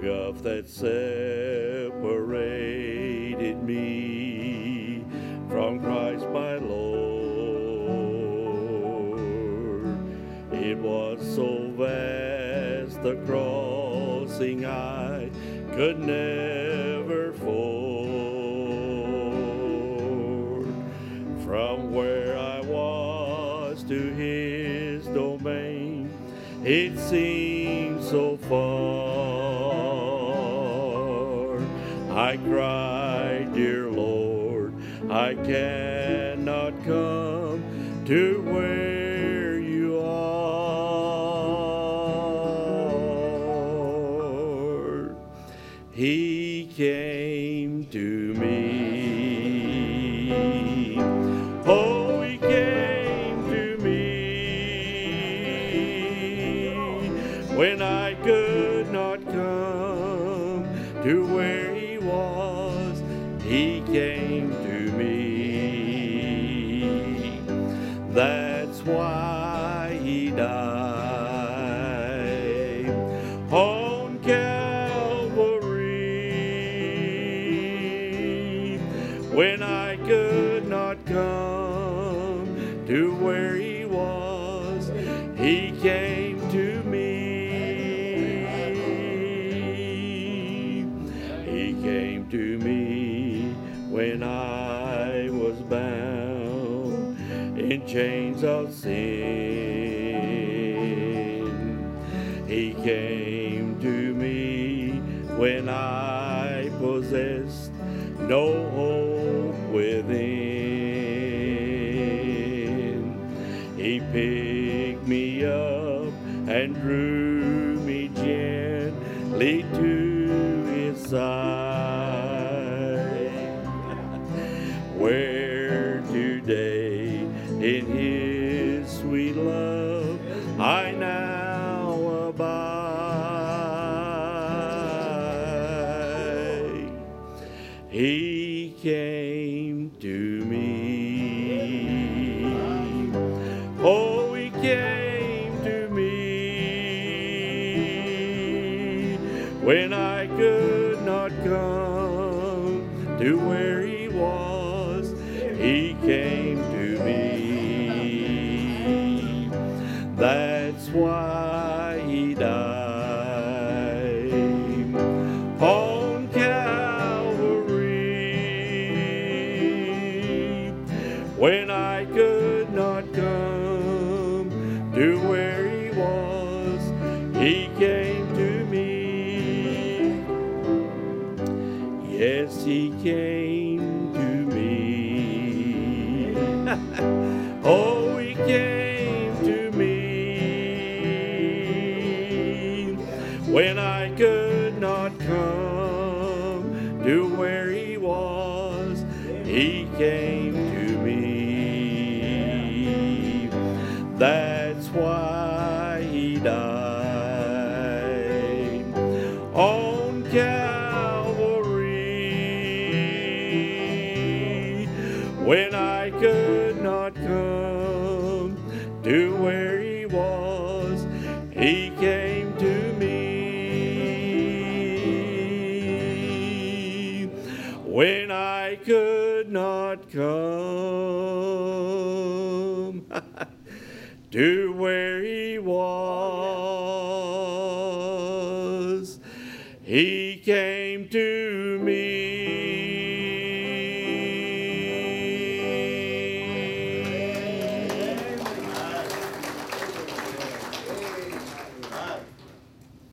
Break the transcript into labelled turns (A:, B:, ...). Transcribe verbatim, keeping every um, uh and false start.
A: gulf that separated me from Christ my Lord. It was so vast the crossing I could never ford. From where I was to his domain, it seemed so far. I cried, dear Lord, I cannot come to where you are. He came to me. Oh, he came to me when I could not come to where he was. He came to me. That's why he died on Calvary. When I could not come to where he was, he came to me. He came to me when I was bound in chains of sin. He came to me when I possessed no hope within. He picked me up and drew me gently to his side, where today in his sweet love I now abide. He came to me. Oh, he came to me when I could not come to where he was. He came to me. That's why he died on Calvary. When I could not come to where he was, he came to me. Yes, he came to me. Oh, he came to me when I could not come to where he was. He came to me. That's why he died on Calvary. When I could not come to where he was, he came to me. When I could not come to where